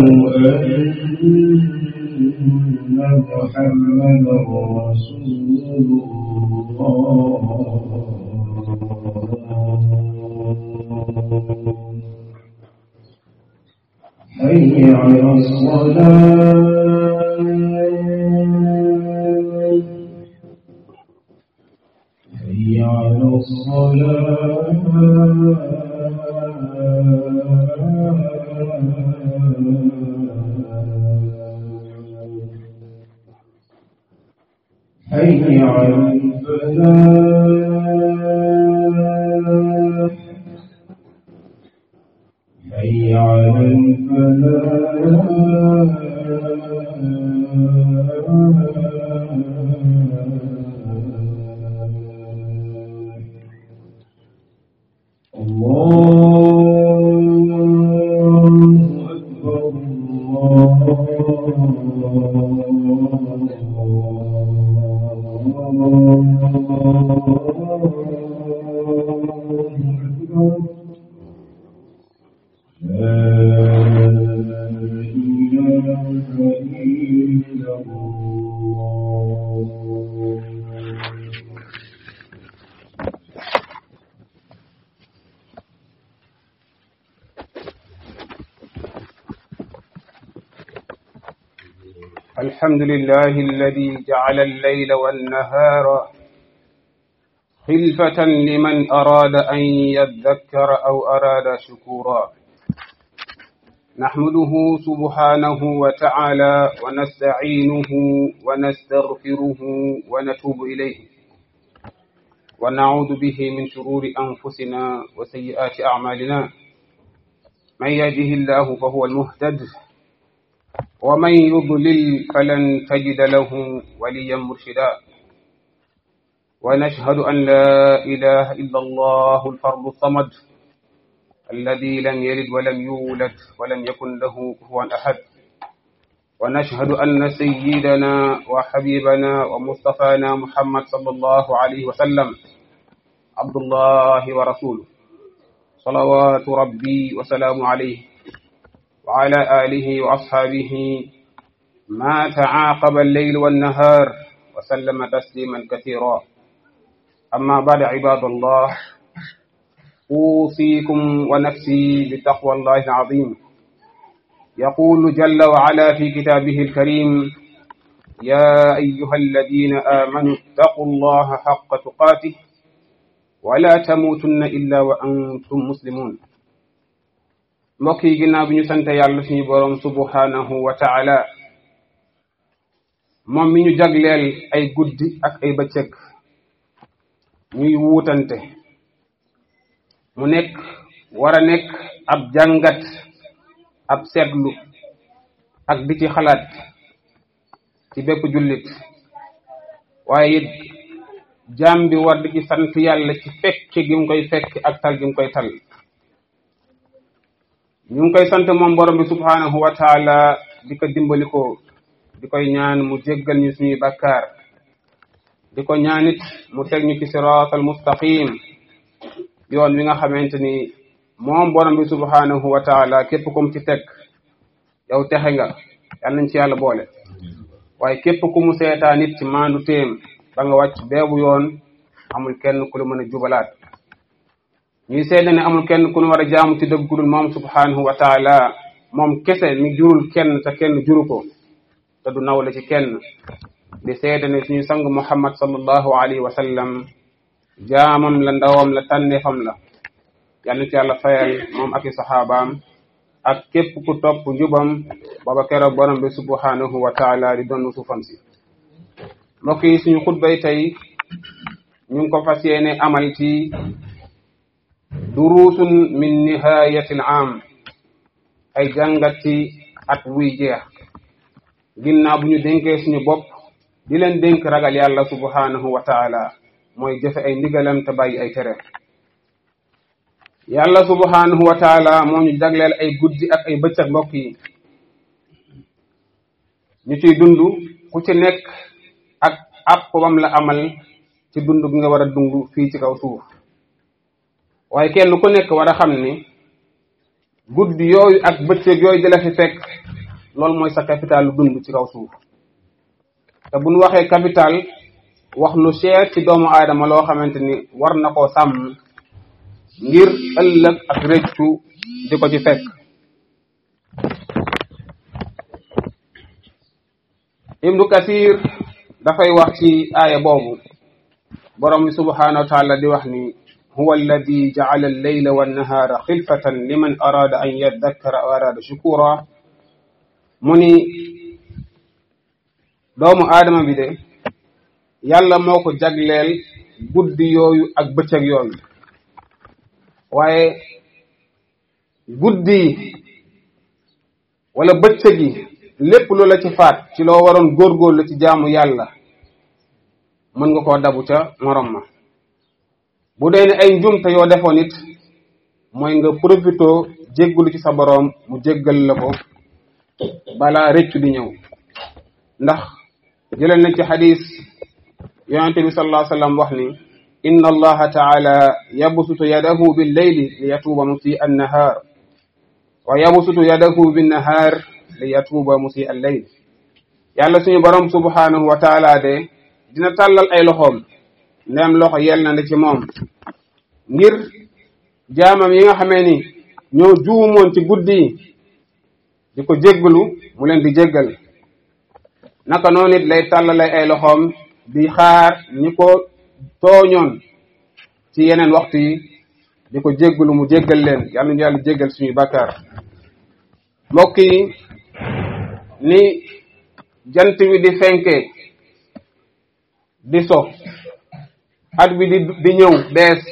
أن محمدا رسول الله حي على الصلاة حي على الصلاة حي على الفلاح حي على الفلاح الحمد لله الذي جعل الليل والنهار خلفة لمن أراد أن يذكر أو أراد شكورا نحمده سبحانه وتعالى ونستعينه ونستغفره ونتوب إليه ونعوذ به من شرور أنفسنا وسيئات أعمالنا من يهده الله فهو المهتد ومن يضلل فلن تجد له وليا مرشدا ونشهد أن لا إله إلا الله الفرد الصمد الذي لم يلد ولم يولد ولم يكن له كفوا أحد ونشهد أن سيدنا وحبيبنا ومصطفانا محمد صلى الله عليه وسلم عبد الله ورسوله صلوات ربي وسلام عليه وعلى آله وأصحابه ما تعاقب الليل والنهار وسلم تسليما كثيرا أما بعد عباد الله أوصيكم ونفسي بتقوى الله العظيم يقول جل وعلا في كتابه الكريم يا أيها الذين آمنوا اتقوا الله حق تقاته ولا تموتن إلا وأنتم مسلمون mbokk yi ginnaaw bi ñu sant yàlla suñu boroom subhanahu wa ta'ala moom mi ñu jagleel ay guddi ak ay bëccëg ñuy wuutante mu nekk war a nekk ab jàngat ab seetlu ak di ci xalaat ci bépp jullit waaye it jaam bi war di ci sant yàlla ci fekk gi mu koy fekk ak tal gi mu koy tal ñu ngi koy sant moom borom bi subhanahu wa taala di ko dimbali ko di koy ñaan mu jéggal ñu suñuy bakkaar di ko ñaanit mu teg ñu ci siraatal mustaqim yoon wi nga xamante ni moom borom bi subhanahu wa taala képp kum ci teg yow texe nga yal nañ ci yàlla boole waaye képp ku mu seetaa nit ci maandu téem ba nga wàcc beebu yoon amul kenn ku la mën a jubalaat ñuy seede ne amul kenn ku ñu war a jaamu ci dëgg gudul moom subhanahu wa taala moom kese mi jurul kenn te kenn juru ko te du nawle ci kenn di seede ne suñu sang muhammad sallallahu alayhi wa sallam jaamam la ndawam la tànneefam la yàlla ci yàlla fayal moom ak i saxaabaam ak képp ku topp njubam baba keroog borom bi subhanahu wa taala di doon suufam si mbokk yi suñu xutbay tey ñu ngi ko fas yéene amal ci durusun min nihayatil am ay jàngat ci at wuy jeex ginnaaw bu ñu dénkee suñu bopp di leen dénk ragal yàlla subhanahu wa taala mooy jëfe ay ndigalam te bàyyi ay tere yàlla subhanahu wa taala moo ñu jagleel ay guddi ak ay bëccëg mbokk yi ñu ciy dund ku ci nekk ak àpp bam la amal ci dund gi nga war a dund fii ci kaw suuf waaye kenn ku nekk war a xam ni guddi yooyu ak bëccëg yooyu di la fi fekk loolu mooy sa capital lu dund ci kaw suuf te bu ñu waxee capital wax lu cher ci doomu aadama loo xamante ni war na koo sàmm ngir ëllëg ak rëccu di ko ci fekk. Ibnu Kasir dafay wax ci aaya boobu borom bi subhanahu wa taala di wax ni huwa alladi ja'ala al-layla wan-nahara xilfatan liman arada an yadhakkara aw arada shukura mu ni doomu aadama bi de yàlla moo ko jagleel guddi yooyu ak bëccëg yooyu waaye guddi wala bëccëg yi lépp lu la ci faat ci loo waroon góorgóorlu ci jaamu yàlla mën nga koo dabu ca morom ma bu dee ne ay njumte yoo defoon it mooy nga profitoo jéggalu ci sa boroom mu jéggal la ko balaa rëccu di ñëw ndax jëlal nañ ci xadis yonente bi sallallahu alayhi wa sallam wax ni inna allaha taala yabsutu yadahu bil layli li yatuuba musii an nahar wa yabsutu yadahu bin nahar li yatuuba musii al layl yàlla suñu borom subhanahu wa taala de dina tàllal ay loxoom ndem loxo yel na ci moom ngir jaamam yi nga xamee ni ñoo juumoon ci guddi yi di ko jéggalu mu leen di jéggal naka noonu it lay tàllalay ay loxoom di xaar ñi ko tooñoon ci yeneen waxtu yi di ko jéggalu mu jéggal leen yàlla ñu yàlla jéggal suñuy bàkkaar mbokk yi ni jant wi di fenke di so at bi di ñëw bees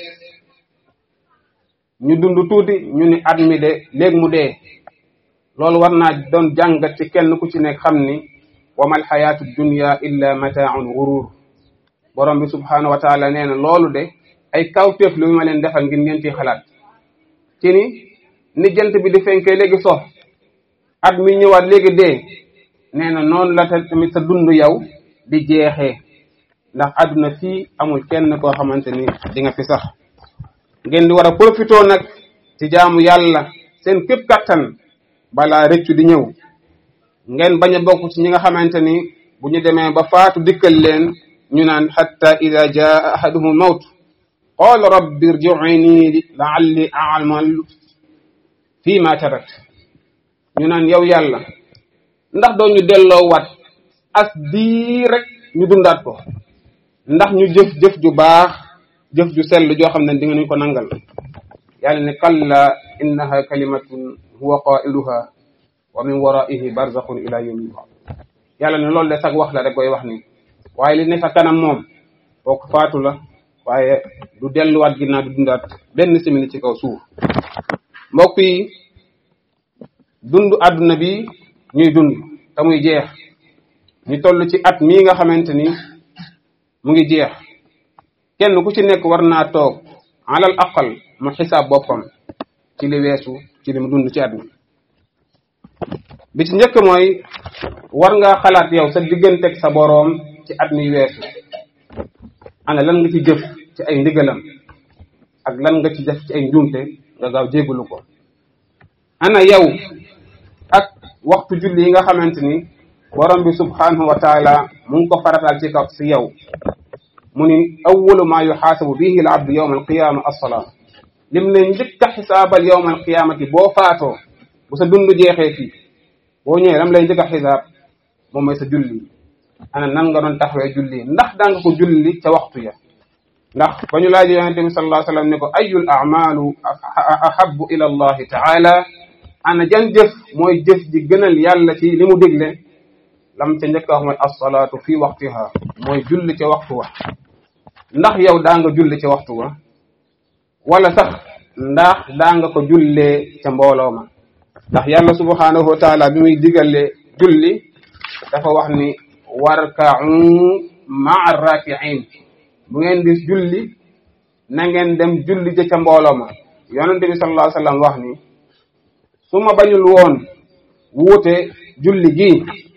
ñu dund tuuti ñu ni at mi de léegi mu dee loolu war naa doon jàngat ci kenn ku ci nekk xam ni wa mal xayaatu dunya illa mataaun gurur borom bi subhanahu wa taala nee na loolu de ay kawteef lu ma leen defal ngir ngeen ciy xalaat ci ni jant bi di fenkee léegi so at mi ñëwaat léegi dee nee na noonu la tamit sa dund yow di jeexee ndax àdduna fii amul kenn koo xamante ni di nga fi sax ngeen di war a profitoo nag ci jaamu yàlla seen képp kattan balaa rëccu di ñëw ngeen bañ a bokk ci ñi nga xamante ni bu ñu demee ba faatu dikkal leen ñu naan hatta ida jaa ahaduhum mawt qaala rabbi irji'ni la'alli a'malu fii ma tarakt ñu naan yow yàlla ndax doo ñu delloo wat as dii rek ñu dundaat ko ndax ñu jëf ju baax jëf ju sell joo xam ne di nga ñu ko nangal yàlla ne kalla innaha kalimatun huwa qailuha wa min waraihi barzakhun ila yawmi yub'ath yàlla ne loolu de sag wax la rek koy wax ni waaye li ne sa kanam moom kooku faatu la waaye du delluwaat ginnaaw du dundaat benn simili ci kaw suuf mbokk yi dund àdduna bi ñuy dund te muy jeex ñu toll ci at mii nga xamante ni mu ngi jeex kenn ku ci nekk war naa toog alal aqal mu xisaab boppam ci li weesu ci li mu dund ci at mi bi ci njëkk mooy war ngaa xalaat yow sa digganteeg sa boroom ci at mi weesu ana lan nga ci jëf ci ay ndigalam ak lan nga ci def ci ay njuumte nga gaaw jéggalu ko ana yow ak waxtu julli yi nga xamante ni borom bi subhanahu wa taala mu ngi ko faratal ci kaw si yow mu ni awwalu ma yuxaasabu bihi al abdu yawma alqiyama as-salaa lim ne njëkk a xisaabal yawma alqiyamati boo faatoo bu sa dund jeexee fii boo ñëwee lam lay njëkk a xisaab moom mooy sa julli ana nan nga doon taxawee julli ndax daa nga ko julli ca waxtu ya ndax ba ñu laaj yonente bi sallallahu alayhi wa sallam ne ko ayul a'malu ahabbu ila allahi taala ana jan jëf mooy jëf ji gënal yàlla ci li mu digle lam ca njëkk a wax mooy as-salaatu fi waqtiha mooy julli ca waxtu wa ndax yow daa nga julli ca waxtu wa wala sax ndax daa nga ko jullee ca mbooloo ma ndax yàlla subhanahu wa taala bi muy digale julli dafa wax ni warka'u ma'a raki'in bu ngeen di julli na ngeen dem julli ca mbooloo ma yonente bi sallallahu alayhi wa sallam wax ni su ma bañul woon wuute julli gi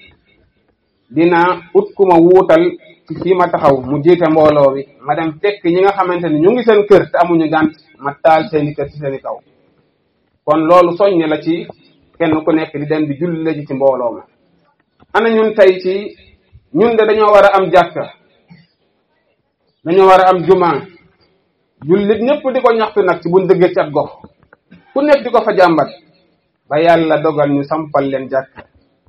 dina ut ku ma wuutal ci fii ma taxaw mu jiite mbooloo bi ma dem fekk ñi nga xamante ni ñu ngi seen kër te amuñu gànt ma taal seeni kër ci seeni kaw kon loolu soññe la ci kenn ku nekk di dem di julli ji ci mbooloo ma. ana ñun tey ci ñun de dañoo war a am jàkka, dañoo war a am juma, jullit ñëpp di ko ñaxtu nag ci buñ dëggee ci ab gox ku nekk di ko fa jàmbat ba yàlla dogal ñu sampal leen jàkka.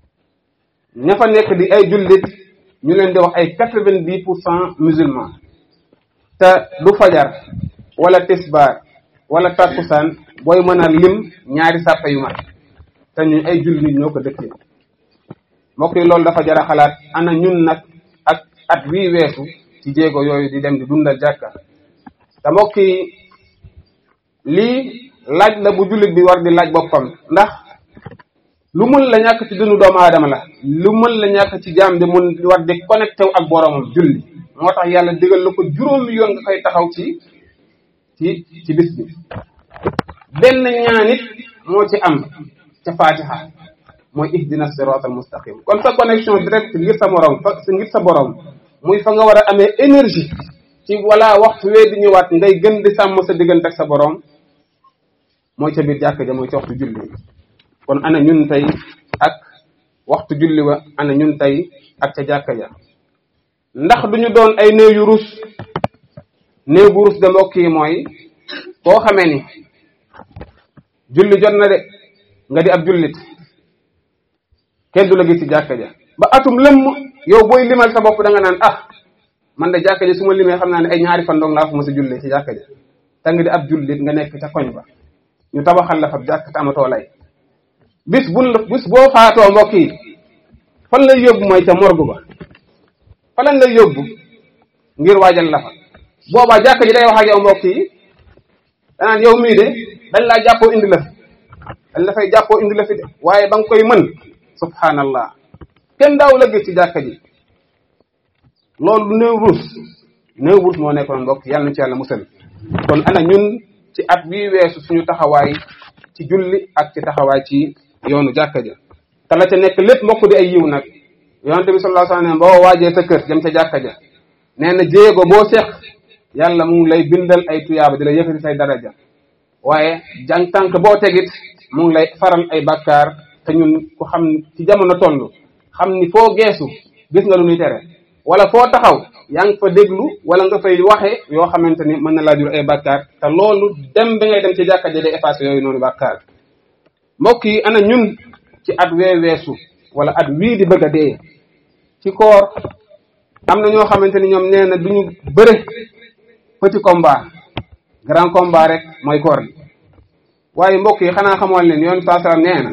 ña fa nekk di ay jullit ñu leen di wax ay 90% musulman, te du fajar wala tisbaar wala takkusaan booy mën a lim ñaari sàppe yu mat, te ñu ay jullit ñoo ko dëkkee. mbokk yi loolu dafa jar a xalaat. ana ñun nag ak at wii weesu ci jéego yooyu di dem di dundal jàkka. te mbokk yi lii laaj la bu jullit bi war di laaj boppam, ndax lu mën la ñàkk ci dundu doomu aadama la, lu mën la ñàkk ci jaam bi mun war di connecté wu ak boromam julli. moo tax yàlla digal la ko juróomi yoon nga koy taxaw ci bis bi. benn ñaanit moo ci am ca Fatiha, mooy ihdina siratal mustaqim. kon sa connexion direct ngir sa morom ngir sa borom muy fa nga war a amee énergie ci wala waxtu wee di ñëwaat ngay gën di sàmm sa diggante ak sa borom, mooy ca biir jàkka ja, mooy ca waxtu julli. kon ana ñun tey ak waxtu julli wa, ana ñun tey ak ca jàkka ja. ndax duñu doon ay néew yu rus. néew bu rus de mbokk yi mooy koo xamee ni julli jot na de nga di ab jullit, kenn du la gis ci jàkka ja ba atum lëmm. yow booy limal sa bopp da nga naan man de jàkka ja su ma limee xam naa ne ay ñaari fan dong laa fa mos a jullee ci jàkka ja. te nga di ab jullit nga nekk ca koñ ba ñu tabaxal la fa jàkk te amatoo lay. bis boo faatoo mbokk yi fan lay yóbbu mooy ca morgue ba, fa lañ lay yóbbu ngir waajal la fa. boobaa jàkka ji day wax ak yow mbokk yi danaan yow mii de dañ laa jàppoo indi la fi, dañ la fay jàppoo indi la fi de, waaye ba nga koy mën subhanallah kenn daaw la gis ci jàkka ji. loolu néew ruus moo nekkoon mbokk yàlla na ci yàlla musal. kon ana ñun ci at bii weesu suñu taxawaay ci julli ak ci taxawaay ci yoonu jàkka ja. te la ca nekk lépp mbokk di ay yiw nag. yonente bi sallallahu alayhi wasallam boo waajee sa kër jëm ca jàkka ja nee na jéego boo seq yàlla mu ngi lay bindal ay tuyaaba di la yëkkati say daraja, waaye jàng tànk boo tegit mu ngi lay faral ay bakkaar. te ñun ku xam ci jamono toll xam ni foo geesu gis nga lu ñuy tere, wala foo taxaw yaa ngi fa déglu wala nga fay waxe yoo xamante ni mën na laa jur ay bakkaar. te loolu dem bi ngay dem ci jàkka ja day effacé yooyu noonu bakkaar. mbokk yi ana ñun ci at weesu wala at wii di bëgg a dee ci koor am na ñoo xamante ni ñoom nee na duñu bëre petit combat, grand combat rek mooy koor gi. waaye mbokk yi xanaa xamoon leen yoon saa salaam nee na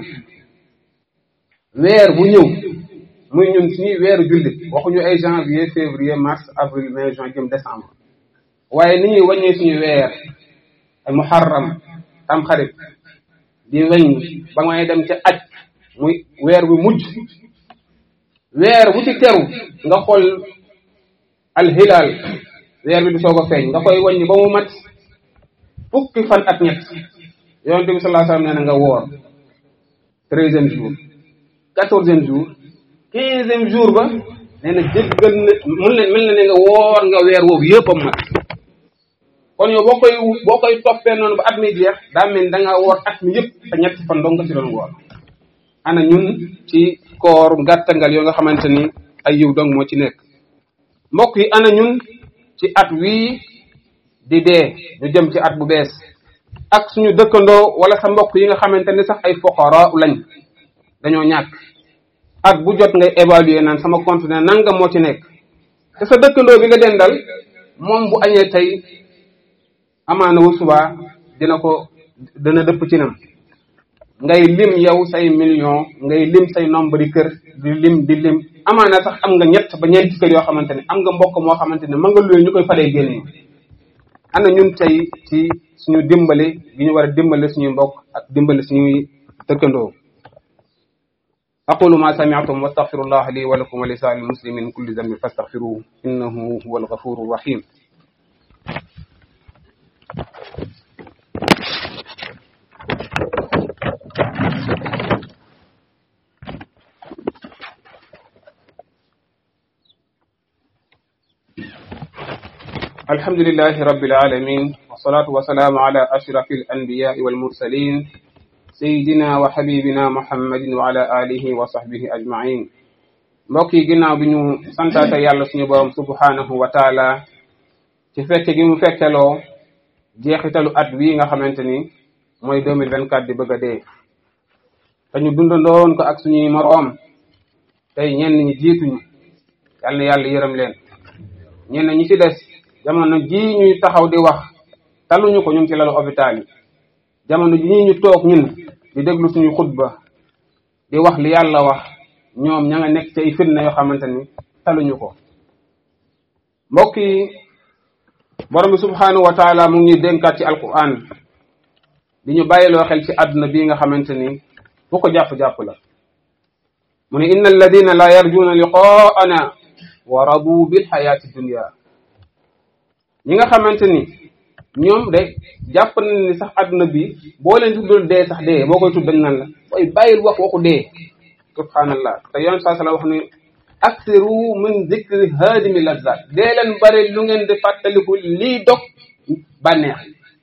weer bu ñëw muy ñun suñuy weeru jullit, waxuñu ay janvier février mars avril mai juin jëm décembre, waaye ni ñuy wàññee suñu weer ay muharram tamxarit di weñ ba ngay dem ca aj muy weer bu mujj. weer bu ci teru nga xool alhilaal weer bi du soog a feeñ nga koy wàññi ba mu mat fukki fan ak ñett. yonent bi sallallahu alayhi wasallam nee na nga woor 13e jour 14e jour 15e jour ba nee na jéggal na mel na ne nga woor nga weer woowu yëpp am mat. kon yow boo koy toppee noonu ba at mi jeex daa mel ni da ngaa woor at mi yëpp te ñetti fan dong nga ci doon woor. ana ñun ci koor gàttangal yoo nga xamante ni ay yiw dong moo ci nekk. mbokk yi ana ñun ci at wii di dee ñu jëm ci at bu bees ak suñu dëkkandoo wala sa mbokk yi nga xamante ni sax ay fuqara lañ, dañoo ñàkk. at bu jot ngay évaluer naan sama compte ne nangam moo ci nekk, te sa dëkkandoo bi nga dendal moom bu añee tey amaana wu subaa dana dëpp ci nam. ngay lim yow say million, ngay lim say nombre yi kër di lim amaana sax am nga ñett ba ñeenti kër yoo xamante ne am nga mbokk moo xamante ne ma nga luwee ñu koy falee génne. ana ñun tey ci suñu dimbale gi ñu war a dimbale suñuy mbokk ak dimbale suñuy dëkkandoo. aqulu ma sami'tum wastaghfirullah li wa lakum wa li sa'iril muslimin min kulli dhanbin fastaghfiruhu innahu huwal ghafurur rahim. alhamdulillahi rabbil alamin wassalatu wassalamu ala ashrafil anbiya'i wal mursalin سيدنا وحبيبنا محمد وعلى آله وصحبه أجمعين. mbokk yi ginnaaw bi ñu santaate yàlla suñu borom subhanahu wa taala ci fekke gi mu fekkeloo jeexitalu at wi nga xamante ni mooy 2024 di bëgg a dee te ñu dundandoon ko ak suñuy moroom tey ñenn ñi jiituñu yàlla na yàlla yërëm leen ñenn ñi ci des jamono ji ñuy taxaw di wax taluñu ko ñu ngi ci lalu hôpital yi jamono ji ñu toog ñun di déglu suñu xutba di wax li yàlla wax ñoom ña nga nekk ci ay fitna yoo xamante ni taluñu ko. mbokk yi borom bi subhanahu wa taala mu ngi dénkaat ci alquran di ñu bàyyiloo xel ci àdduna bii nga xamante ni bu ko jàpp-jàpp la mu ne inna alladina la yarjuna liqaana wa radu bil xayaati dunya ñi nga xamante ni ñoom de jàpp nañ ni sax àdduna bi boo leen tuddul dee sax dee boo koy tudd dañ nan la way bàyyil waxu dee subhanallah te yoon saa sala wax ni aksiru min zikri haadimi lazzat dee leen bari lu ngeen di fàttaliku lii dog bànneex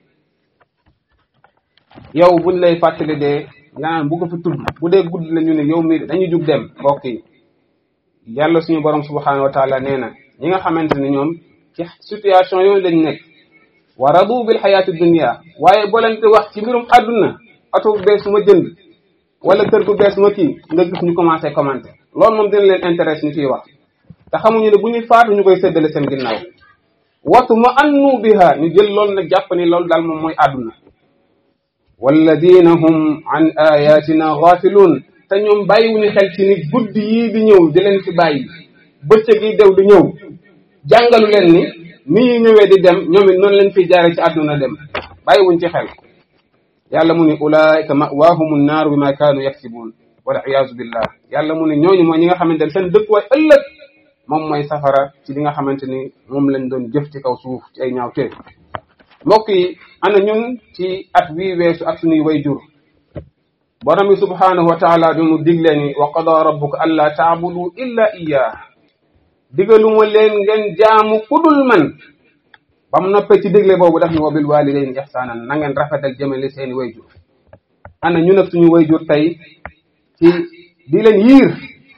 yow buñ lay fàttali dee nga naan bu ko fi tudd bu dee guddi la ñu ne yow mi dañuy jug dem mbokk yi yàlla suñu borom subhanahu wa taala nee na ñi nga xamante ni ñoom ci situation yooyu lañ nekk wa radu bil xayaati dunya waaye boo leen di wax ci mbirum àdduna oto bu bees ma jënd wala kër gu bees ma kii nga gis ñu commencé commenter loolu moom dina leen intéresse ñu ciy wax te xamuñu ne bu ñuy faatu ñu koy séddale seen ginnaaw watu ma annu biha ñu jël loolu nag jàpp ni loolu daal moom mooy àdduna walladina hum an ayatina ghafiluun te ñoom bàyyiwuñu xel ci ni guddi yii di ñëw di leen fi bàyyi bëccëg yi dew di ñëw jàngalu leen ni ñuy ñëwee di dem ñoom it noonu leen fiy jaare ci àdduna dem bàyyiwuñ ci xel yàlla mu ne ulaika ma'wahumu naaru bima kaanu yaksibuun wal iyaazu billah yàlla mu ne ñooñu mooy ñi nga xamante ne seen dëkkuwaay ëllëg moom mooy safara ci li nga xamante ni moom lañ doon jëf ci kaw suuf ci ay ñaawteef. mbokk yi ana ñun ci at wii weesu ak suñuy way jur borom bi subhanahu wa taala bi mu digle ni wa qada rabbuka alla ta'budu illa iyyah digaluma leen ngeen jaamu kudul man ba mu noppee ci digle boobu daf ni wa bil walidayni ihsanan na ngeen rafetal jëmale seeni wayjur ana ñun ak suñu wayjur tey ci di leen yiir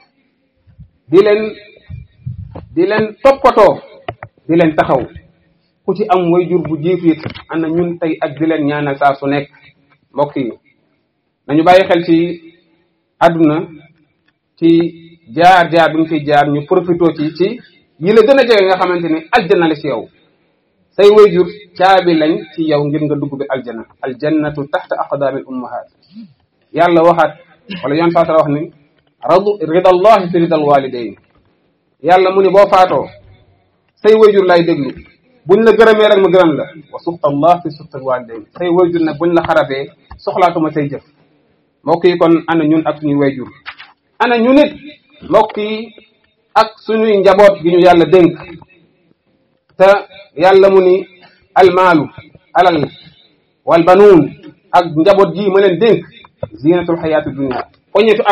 di leen toppatoo di leen taxaw ku ci am wayjur bu jiitu it ana ñun tey ak di leen ñaanal saa su nekk mbokk yi nañu bàyyi xel ci àdduna ci jaar bi ñu fiy jaar ñu profitoo ci yi la gën a jege nga xamante ni aljana la ci yow say wayjur caabi lañ ci yow ngir nga dugg bi aljana aljannatu taxta aqdaamil ummahat yàlla waxaat wala yoon faatara wax ni ridallahi fi ridal walidayn yàlla mu ni boo faatoo say wayjur lay déglu buñ la gërëmee rek ma gërëm la wa suxtallah fi suxtal walidayn say wayjur nag buñ la xarabee soxlaatuma say jëf mbokk yi kon ana ñun ak suñuy wayjur ana ñu nit mbokk yi ak suñuy njaboot gi ñu yàlla dénk te yàlla mu ni almaalu alal wal banuun ak njaboot gi ma leen dénk zinatul xayaati dunia poñeetu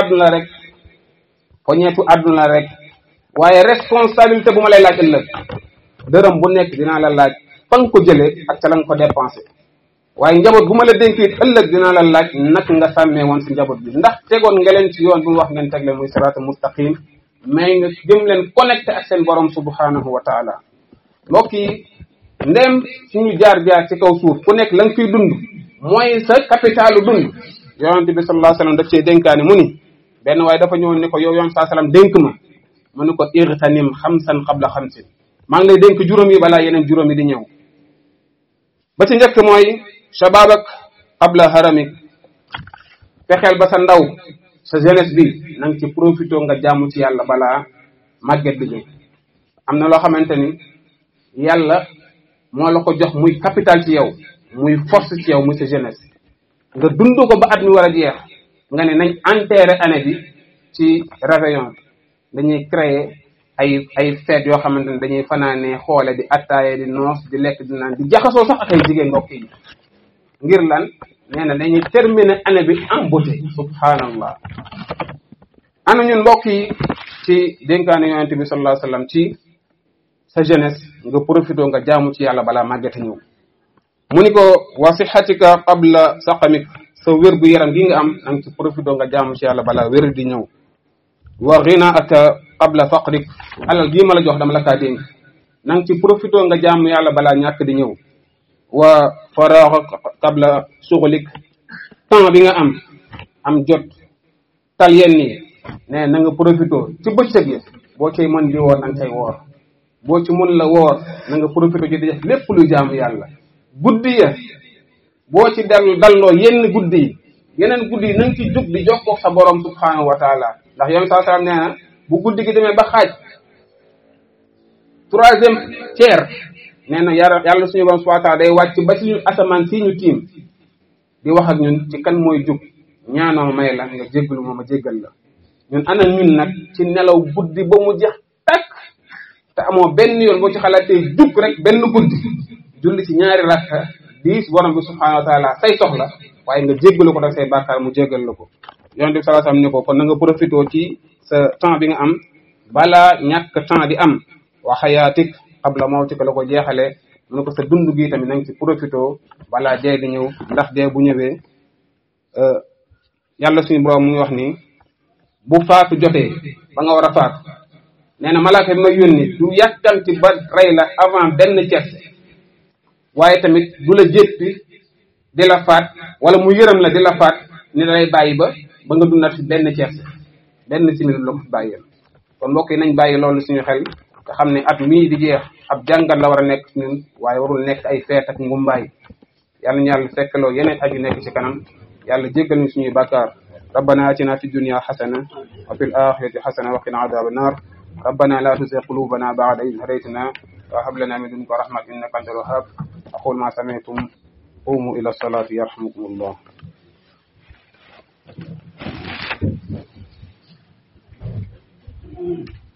àdduna la rek waaye responsabilité bu ma lay laaj ëllëg dërëm bu nekk dinaa la laaj fa nga ko jëlee ak ca la nga ko dépensé waaye njaboot bu ma la dénk it ëllëg dinaa la laaj nak nga sàmmee woon si njaboot bi ndax tegoon nga leen ci yoon bu mu wax ngeen teg leen muy siraatal mustaqim mais nga jëm leen connecté ak seen borom subhanahu wa taala mbokk yi ndem suñu jaar ci kaw suuf ku nekk la nga fiy dund mooy sa capitalu dund yonent bi sallallahu alayhi wasallam daf cee dénkaane mu ni benn waaye dafa ñëwoon ne ko yow yoon saa salaam dénk ma mu ne ko irtanim xamsan qabla xamsin maa ngi lay dénk juróom yi balaa yeneen juróom yi di ñëw ba ci njëkk mooy shababak qabla haramik fexeel ba sa ndaw sa jeunesse bi na nga ci profité nga jaamu ci yàlla balaa màgget bi ñëw am na loo xamante ni yàlla moo la ko jox muy capital ci yow muy force ci yow muy sa jeunesse nga dund ko ba at mi war a jeex nga ne nañ enterré année bi ci réveillon dañuy créer ay fête yoo xamante ne dañuy fanaanee xoole di attaaye di noos di lekk di naan di jaxasoo sax ak ay jigéen mbokk yi ngir lan nee na dañuy terminer année bi en beauté subhanallah ana ñun mbokk yi ci dénkaane yonente bi sallallahu alayhi wasallam ci sa jeunesse nga profité nga jaamu ci yàlla balaa màggete ñëw mu ni ko wa sixatika qabla saqamik sa wér gu yaram gi nga am na nga ci profité nga jaamu ci yàlla balaa wér di ñëw wa ghinaaka qabla faqrik alal gii ma la jox dama la kaa dénk na nga ci profité nga jaamu yàlla balaa ñàkk di ñëw wa faraaxak qabla suxlik temps bi nga am jot tal yenn yi ne na nga profité ci bëccëg yi boo cay mën di woor na nga cay woor boo ci mën la woor na nga profité ci di def lépp luy jaamu yàlla guddi ya boo ci dalloo yenn guddi yi yeneen guddi yi na nga ci jug di jokkoo sa borom subhanahu wa taala ndax yoon saa salaam nee na bu guddi gi demee ba xaaj 3e tiers nee na yàlla suñu borom subhanahu wa taala day wàcc ba suñu asamaan si ñu tiim di wax ak ñun ci kan mooy jug ñaanoo ma may la nga jéggalu ma jéggal la ñun ana ñun nag ci nelaw guddi ba mu jeex takk te amoo benn yoon boo ci xalaatee jug rek benn guddi julli ci ñaari rakka diis borom bi subhanahu wa taala say soxla waaye nga jéggalu ko daf say bàkkaar mu jéggal la ko yonent bi sallallahu alayhi wasallam ne ko kon na nga profité ci sa temps bi nga am balaa ñàkk temps di am wa xayaatik qabla mawtika la ko jeexale mu ne ko sa dund gi tamit na nga ci profité balaa dee di ñëw ndax dee bu ñëwee yàlla suñu borom mu ngi wax ni bu faatu jotee ba nga war a faatu nee na malaaka bi ma yónni du yàkkamti ba rey la avant benn ceeb waaye tamit du la jéppi di la faat wala mu yërëm la di la faat ni da lay bàyyi ba nga dundat fi benn ceeb benn simili la ko fi bàyyi kon mbokk yi nañ bàyyi loolu suñu xel te xam ne at mii di jeex ab jàngat la war a nekk ñun waaye warul nekk ay feet ak ngumbaay yàlla ñu yàlla fekkaloo yeneen at yu nekk ci kanam yàlla jéggal ñu suñuy bàkkaar ربنا آتنا في الدنيا حسنة وفي الآخرة حسنة وقنا عذاب النار ربنا لا تزغ قلوبنا بعد إذ هديتنا وهب لنا من لدنك رحمة إنك أنت الوهاب أقول ما سمعتم قوموا إلى الصلاة يرحمكم الله